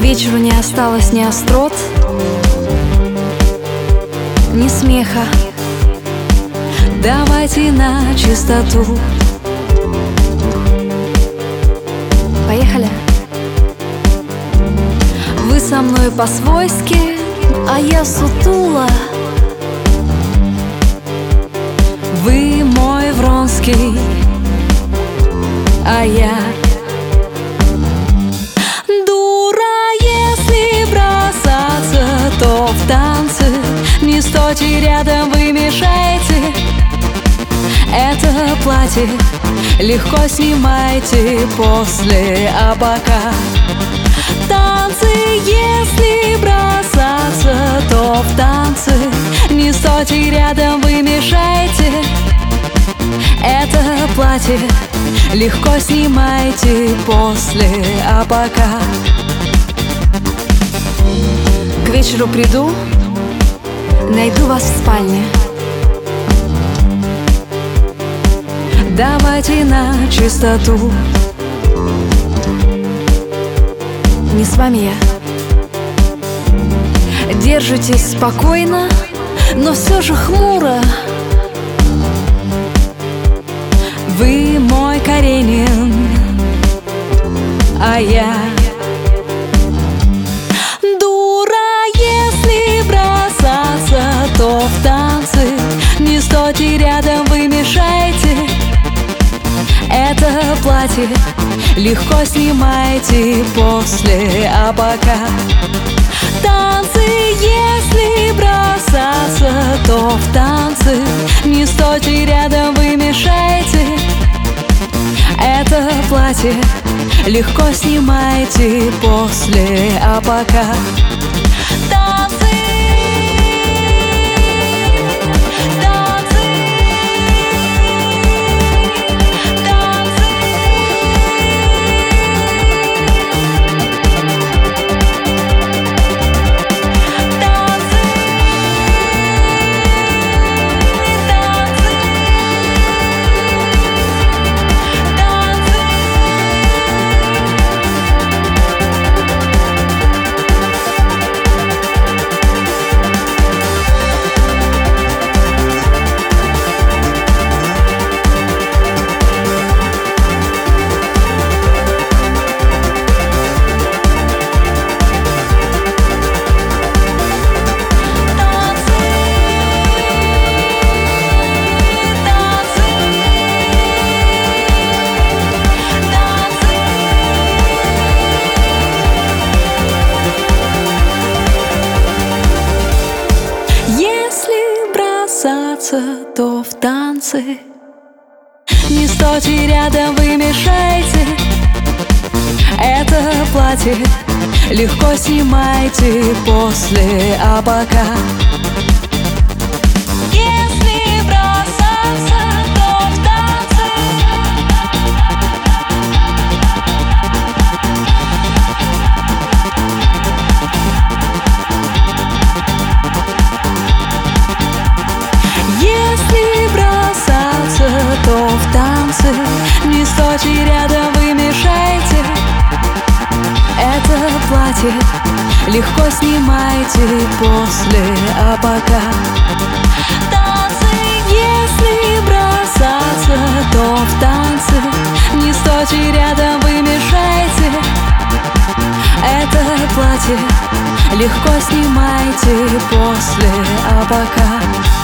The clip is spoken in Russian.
вечеру не осталось ни острот, ни смеха. Давайте на чистоту. Поехали. Вы со мной по-свойски, а я сутула. Вы мой Вронский, а я дура. Если бросаться, то в танцы. Не стойте рядом, вы мешаете. Это платье легко снимайте после, а пока танцы. Если бросаться, то в танцы. Не стойте рядом, вы мешаете. Это платье легко снимайте после, а пока к вечеру приду, найду вас в спальне. Давайте на чистоту. Не с вами я. Держитесь спокойно, но все же хмуро. Вы мой Каренин, а я дура. Если бросаться, то в танцы. Не стойте рядом, вы мешаете. Это платье легко снимайте после, а пока танцы. Если бросаться, то в танцы. Не стойте рядом, вы мешаете. Это платье легко снимайте после, а пока танцы. То в танцы. Не стойте рядом, вы мешаете. Это платье легко снимайте после, а пока если бросаться, то в танцы. То в танцы. Не стойте рядом, вы мешаете. Это платье легко снимайте после, а пока танцы. Если бросаться, то в танцы. Не стойте рядом, вы мешаете. Это платье легко снимайте после, а пока